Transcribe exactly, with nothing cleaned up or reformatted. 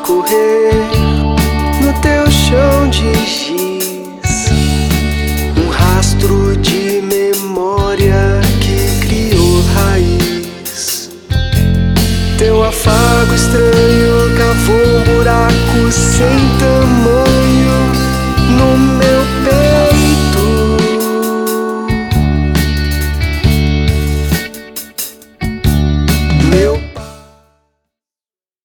correr no teu chão de giz, um rastro de memória que criou raiz. Teu afago estranho cavou um buraco sem